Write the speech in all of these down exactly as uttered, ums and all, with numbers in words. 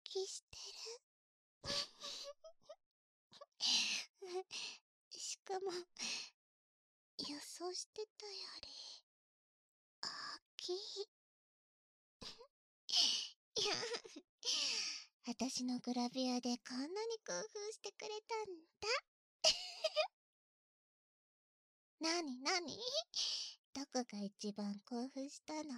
キしてる。しかも、予想してたより、大きい。いや、私のグラビアでこんなに興奮してくれたんだ。なになに？どこが一番興奮したの？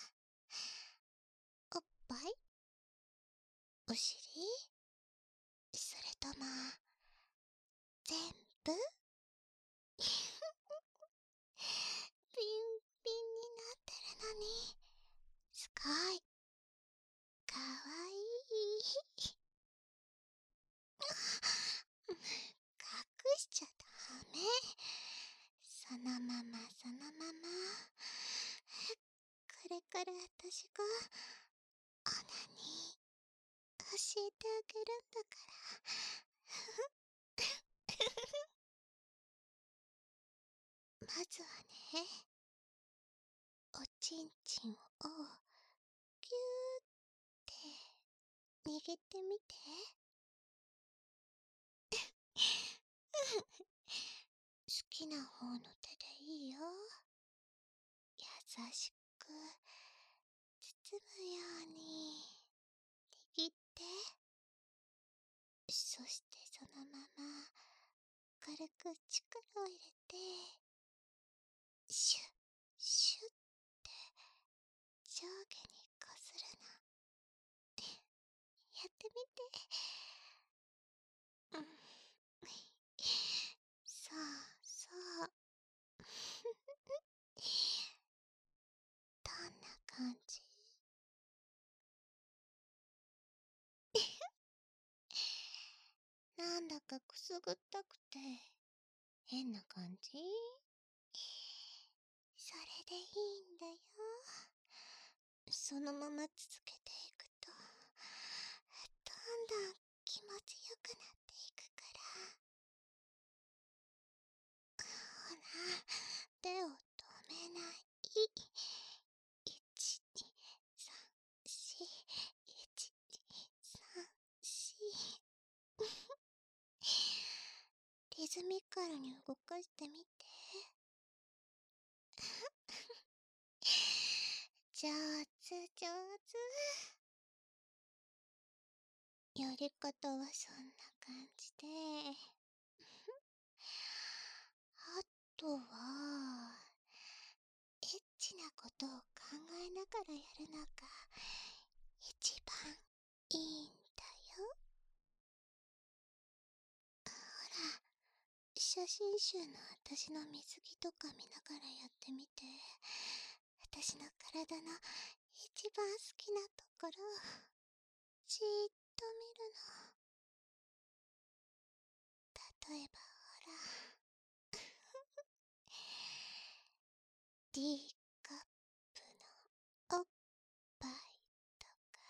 おっぱい？お尻？それとも、全部？ピンピンになってるのに、すごい、かわいい。隠しちゃダメ。そのままそのまま。これから私がオナに教えてあげるんだから。まずはね、おちんちんをギューって握ってみて。好きな方の手でいいよ。優しく包むように握って。そしてそのまま軽く力を入れて、シュッシュッって上下にこするの。やってみて。うん。そうそう。どんな感じ？なんだかくすぐったくて変な感じ？それでいいんだよ。そのまま続けていくと、どんどん気持ちよくなっていくから。ほら、手を止めない。いち、に、さん、し、いち、に、さん、し。リズミカルに動かしてみて。上手上手。やり方はそんな感じで、あとはエッチなことを考えながらやるのが一番いいんだよ。ほら、写真集の私の水着とか見ながらやってみて。私の体の一番好きなところをじーっと見るの。例えばほら、D カップのおっぱいとか。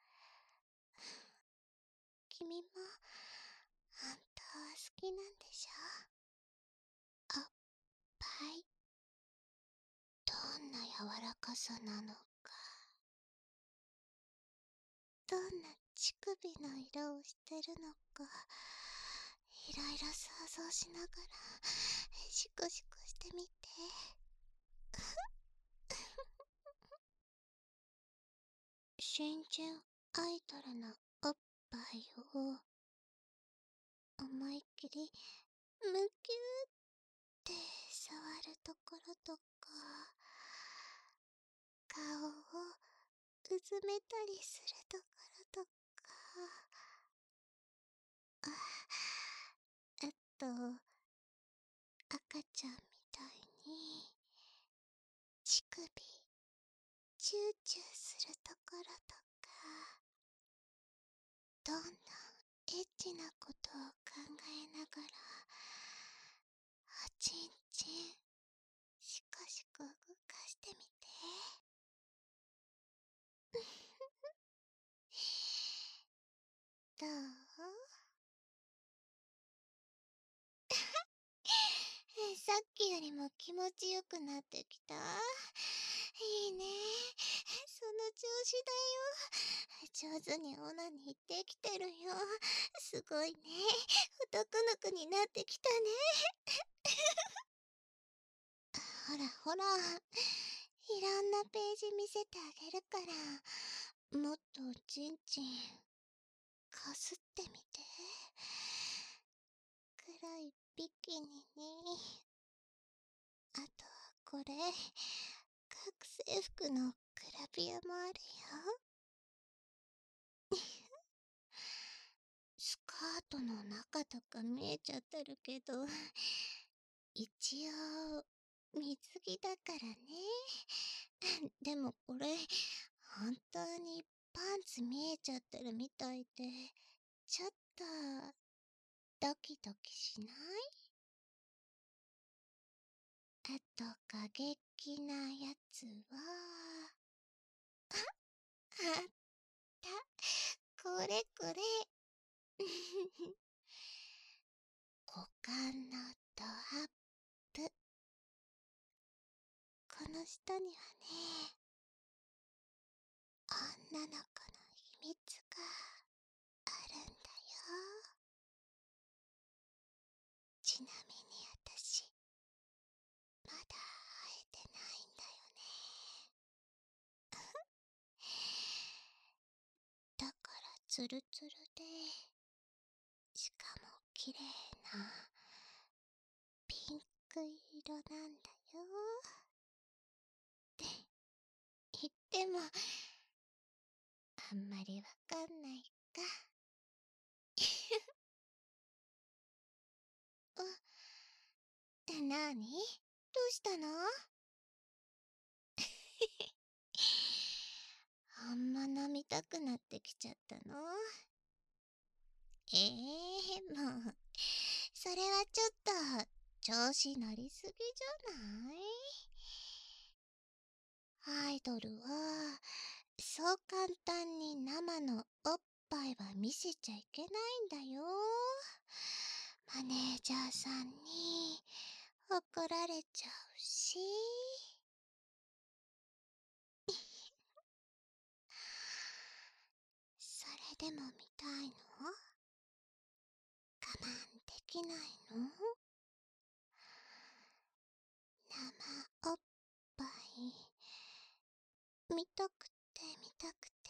君も本当は好きなんでしょ？おっぱい。どんな柔らかさなのか、どんな乳首の色をしてるのか、いろいろ想像しながらシコシコしてみて。新人アイドルのおっぱいを思いっきりむぎゅーって触るところとか、顔をうずめたりするところとか、ああと赤ちゃんみたいに乳首チューチューするところとか、どんどんエッチなことを考えながらおちんちんシコシコ動かしてみて。どう？さっきよりも気持ちよくなってきた？いいね。その調子だよ。上手にオナニーできてるよ。すごいね。太くぬくになってきたね。ほらほら、いろんなページ見せてあげるから、もっとちんちんかすってみて。黒いビキニに、あとはこれ、学生服のグラビアもあるよ。スカートの中とか見えちゃってるけど、一応、水着だからね。でもこれ、本当にパンツ見えちゃってるみたいで、ちょっと、ドキドキしない？あと、過激なやつは、あった。これこれ。股間のドアップ。この下にはね、女の子の秘密があるんだよ。ちなみに私、まだ会えてないんだよね。だからツルツルで、しかも綺麗なピンク色なんだよ。って言っても、あんまりわかんないか。う、なに？どうしたの？あんま飲みたくなってきちゃったの？ええー、もう、それはちょっと、調子乗りすぎじゃない？アイドルは、そう簡単に生のおっぱいは見せちゃいけないんだよ。マネージャーさんに怒られちゃうし。それでも見たいの？我慢できないの？生おっぱい見たくて見たくて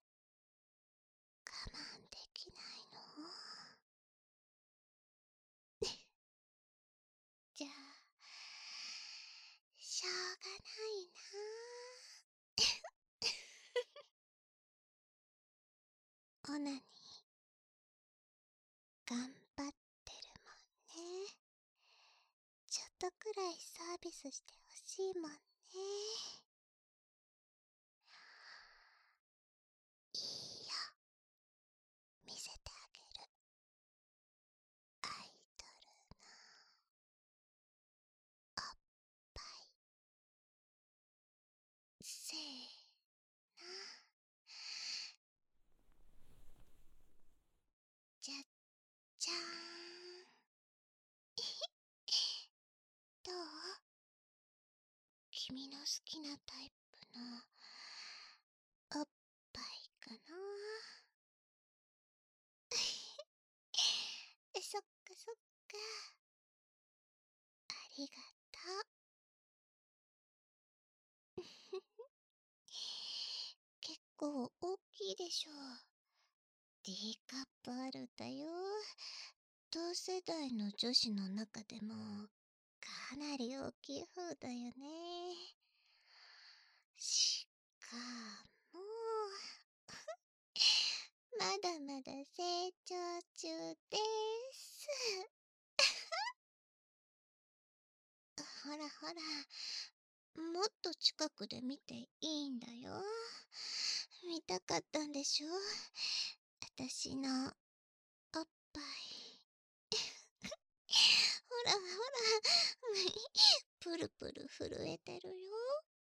我慢できないの？じゃあ、しょうがないな。オナニー頑張ってるもんね。ちょっとくらいサービスしてほしいもんね。いいよ、見せてあげる。アイドルのおっぱい。せーの。じゃじゃーん。どう？君の好きなタイプのおっぱいかな？そっかそっか。ありがとう。結構大きいでしょ。D カップあるんだよ。同世代の女子の中でもかなり大きい方だよね。しかも、まだまだ成長中です。ほらほら、もっと近くで見ていいんだよ。見たかったんでしょ？私のおっぱい。ほらほら、プルプル震えてるよ。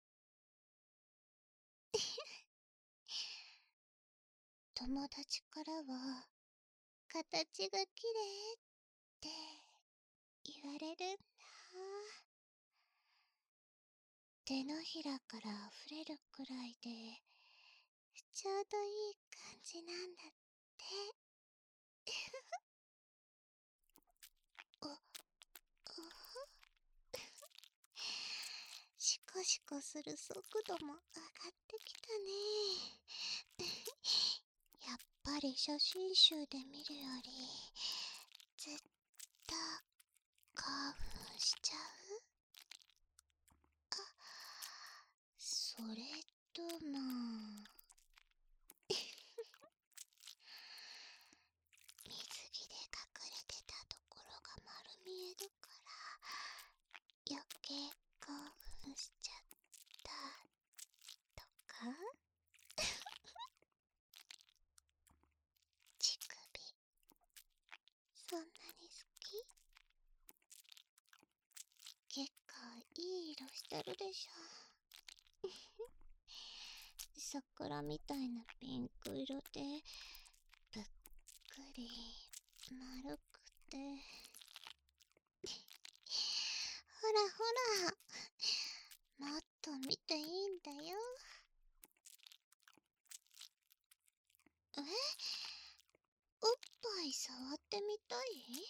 友達からは、形が綺麗って言われるんだ。手のひらから溢れるくらいでちょうどいい感じなんだって。お、おシコシコする速度も上がってきたね。やっぱり写真集で見るよりずっと興奮しちゃう。あ、それとも水着で隠れてたところが丸見えだから余計興奮しちゃったとか。乳首そんなに好き？結構いい色してるでしょ。桜みたいなピンク色でぷっくり丸くてほらほら、もっと見ていいんだよ。え、おっぱい触ってみたい？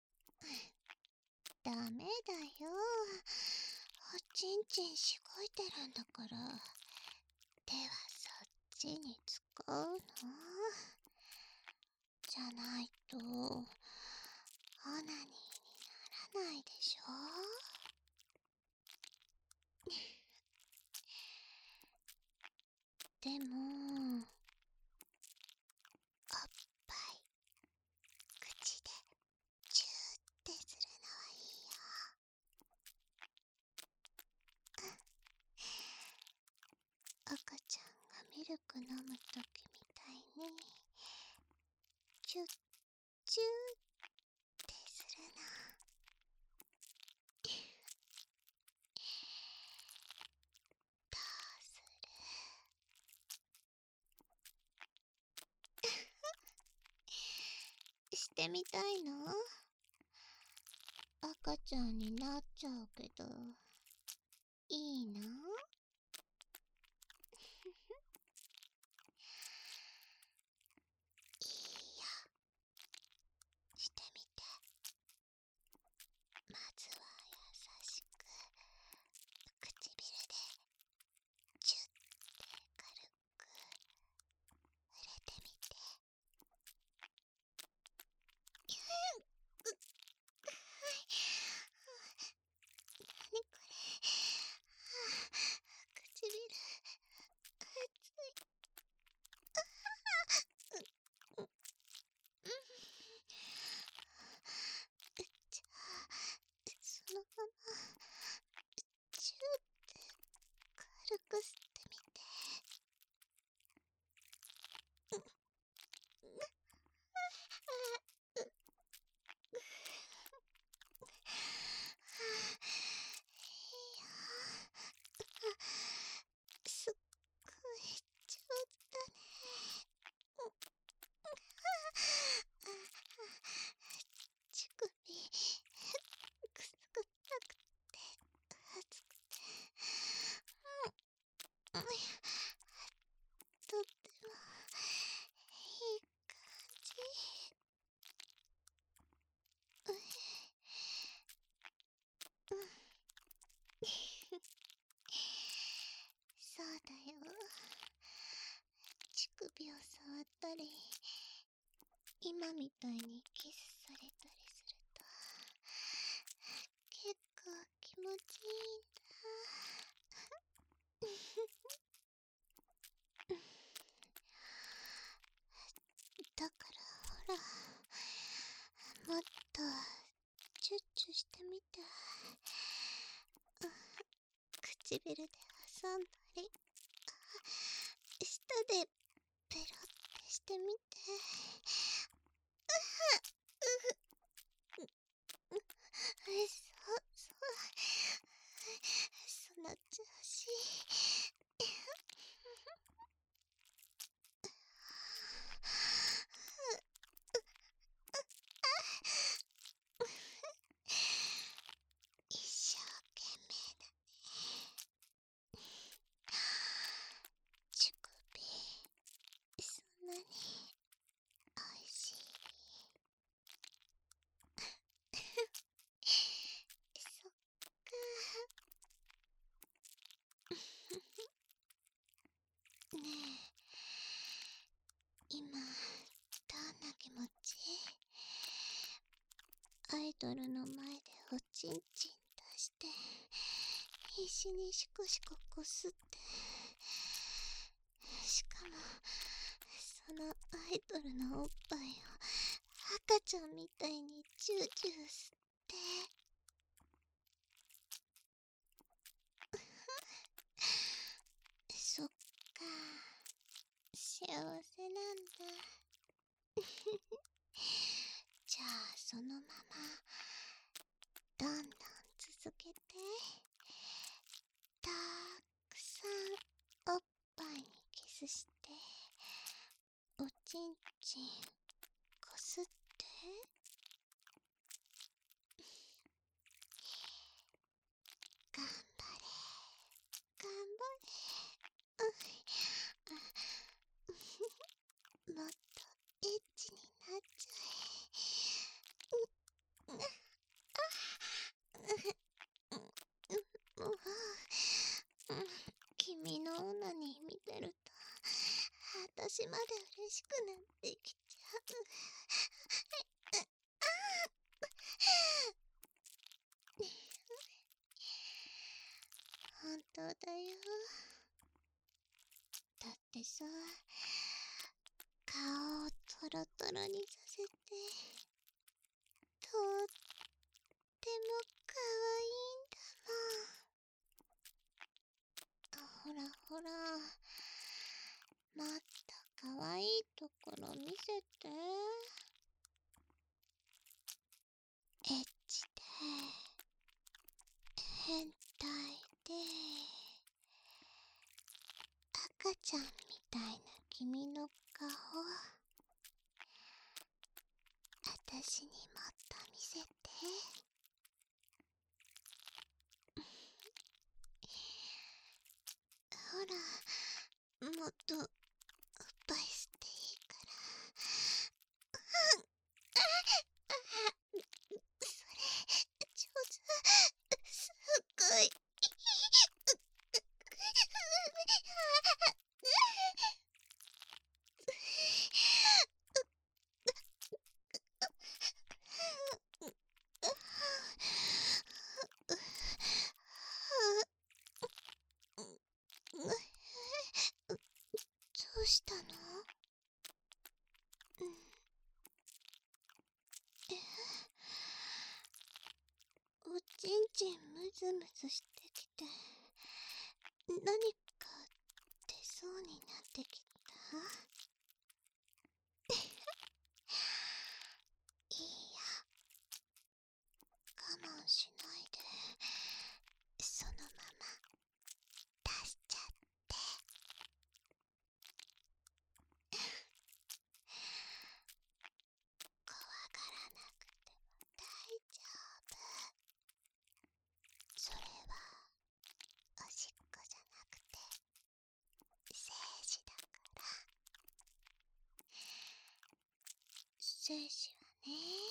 ダメだよ。おちんちんしごいてるんだから。手はそっちに使うの？じゃないとオナニーにならないでしょ。でもおっぱい口でチューってするのはいいよ。赤ちゃんがミルク飲むときみたいにチュッチューってするの。どうする？してみたいの？赤ちゃんになっちゃうけどいいの？いいよ、してみて。まずは優しく唇でチュッて軽く触れてみて。なにこれ。唇熱い。じゃあそのままチューって軽く吸ってみて。すっごい上手だね。乳首くすぐったくて熱くて、うん、とってもいい感じ。ううんそうだよ。乳首を触ったり今みたいにキスされたりすると結構気持ちいいんだ。だからほら、もっとチュッチュしてみて。唇で挟んだり舌でペロってしてみて。そうそうその調子。一生懸命だね。乳首私にシコシコこすって、しかもそのアイドルのおっぱいを赤ちゃんみたいにチューチュー吸って。そっか、幸せなんだ。じゃあそのままどんどん続けて、たくさんおっぱいにキスして、おちんちんこすって。頑張れ頑張れ。もっとエッチになっちゃえ。もう君のオナニー見てると私まで嬉しくなってきちゃう。本当だよ。だってさ、顔をトロトロにさせて、とってもかわいいんだもん。ほらほら、もっとかわいいところ見せて。エッチで変態で赤ちゃんみたいな君の顔、私にもっと見せて。ほら、もっとおっぱい吸っていいから。それ上手、すっごい。どうしたの？うん。え？おちんちんムズムズしてきて、何か出そうになってきた？いいや、我慢しないで、そのまま出しちゃって。怖がらなくても大丈夫。それはおしっこじゃなくて精子だから。精子はね、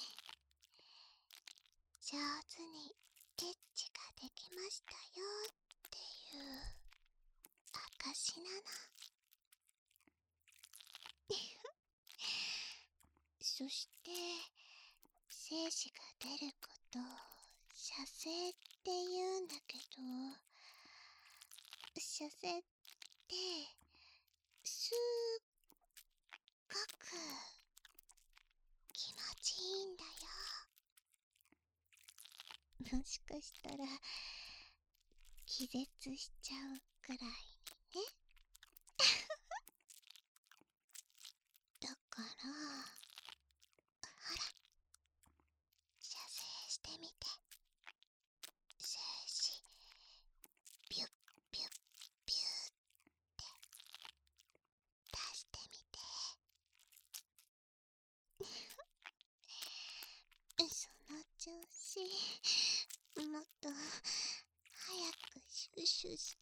上手にエッチができましたよっていう証なの。そして精子が出ることを射精って言うんだけど、射精ってすっごく気持ちいいんだよ。もしかしたら気絶しちゃうくらいにね。だから、ほら、射精してみて。精子ビュッビュッビュッって出してみて。その調子、もっと早くシュッシュして。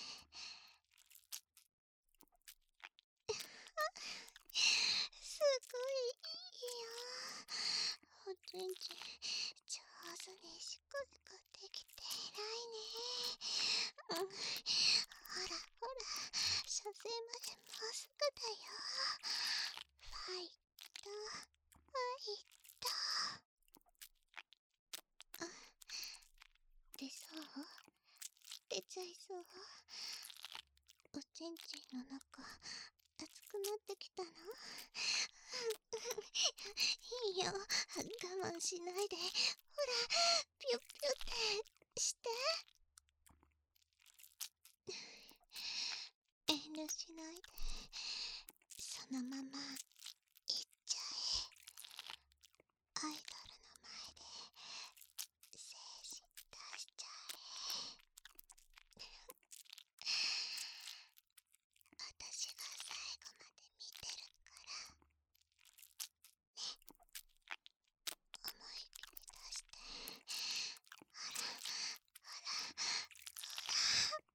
すごいいいよ。おちんちん上手にシコシコできて偉いね。うん、ほらほら、射精までもうすぐだよ。ファイトファイト。うん、でそう？でンチの中熱くなってきたの？いいよ、我慢しないで。ほら、ピュッピュってして。遠慮しないで、そのまま行っちゃえ。アイドルの前で精子出しちゃえ。私が最後まで見てるからね。思いっきり出して。ほらほらほら。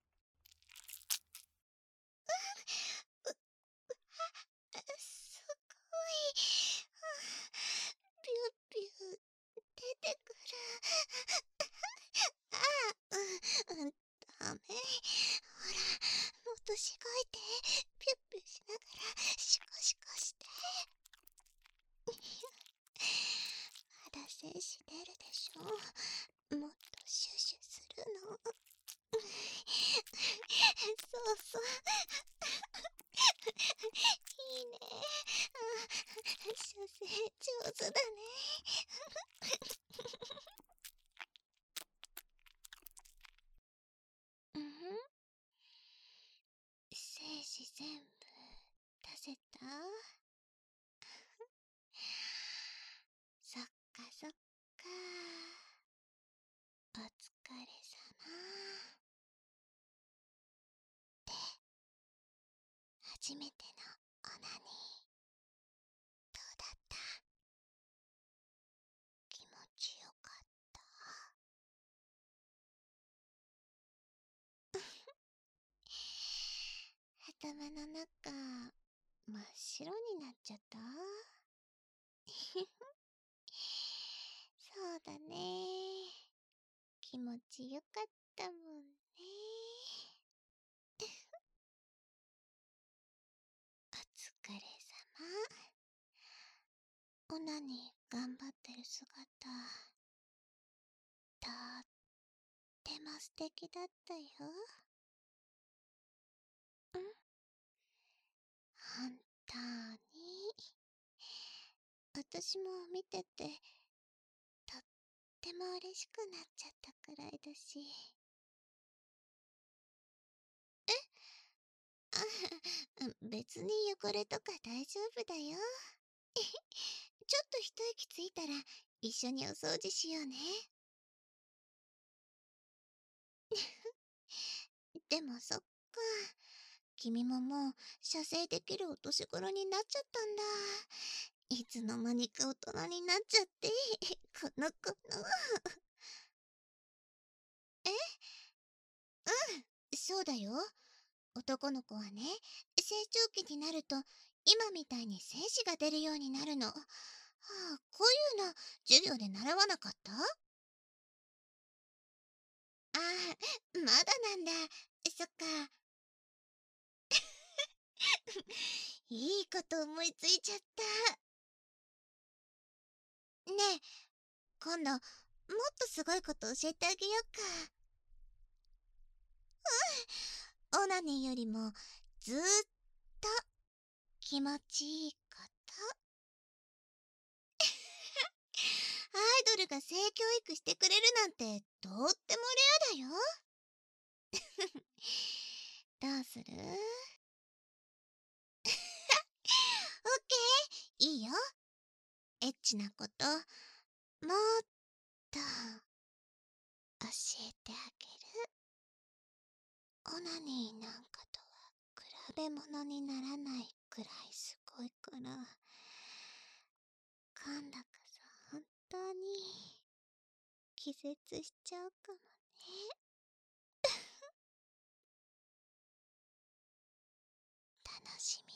すごい。ピュッピュ出てくる。ああ、うん、うん、ダメ。ほら、もっとしごいて。ピュッピュしながらシコシコして。まだ精子出るでしょ。もっとシュシュするの。そうそう。いいね。射精上手だね。うんふん。精子全部出せた？そっかそっか。お疲れさま。で、初めてのオナニーどうだった？気持ちよかった？頭の中真っ白になっちゃった？そうだね。気持ちよかったもんね。お疲れさま。オナニー頑張ってる姿、とっても素敵だったよ。ん？本当に。私も見てて、とっても嬉しくなっちゃったくらいだし。え？あ、別に汚れとか大丈夫だよ。ちょっと一息ついたら一緒にお掃除しようね。でもそっか。君ももう射精できるお年頃になっちゃったんだ。いつの間にか大人になっちゃって、この子の。え？うん、そうだよ。男の子はね、成長期になると今みたいに精子が出るようになるの。はあ、こういうの授業で習わなかった？ああ、まだなんだ。そっか。いいこと思いついちゃった。ねえ、今度もっとすごいこと教えてあげようか。うん、オナニーよりもずーっと気持ちいいこと。アイドルが性教育してくれるなんてとってもレアだよ。どうする？オッケー、いいよ。エッチなこと、もっと教えてあげる。オナニーなんかとは比べ物にならないくらいすごいから、今度こそ本当に気絶しちゃうかもね。楽し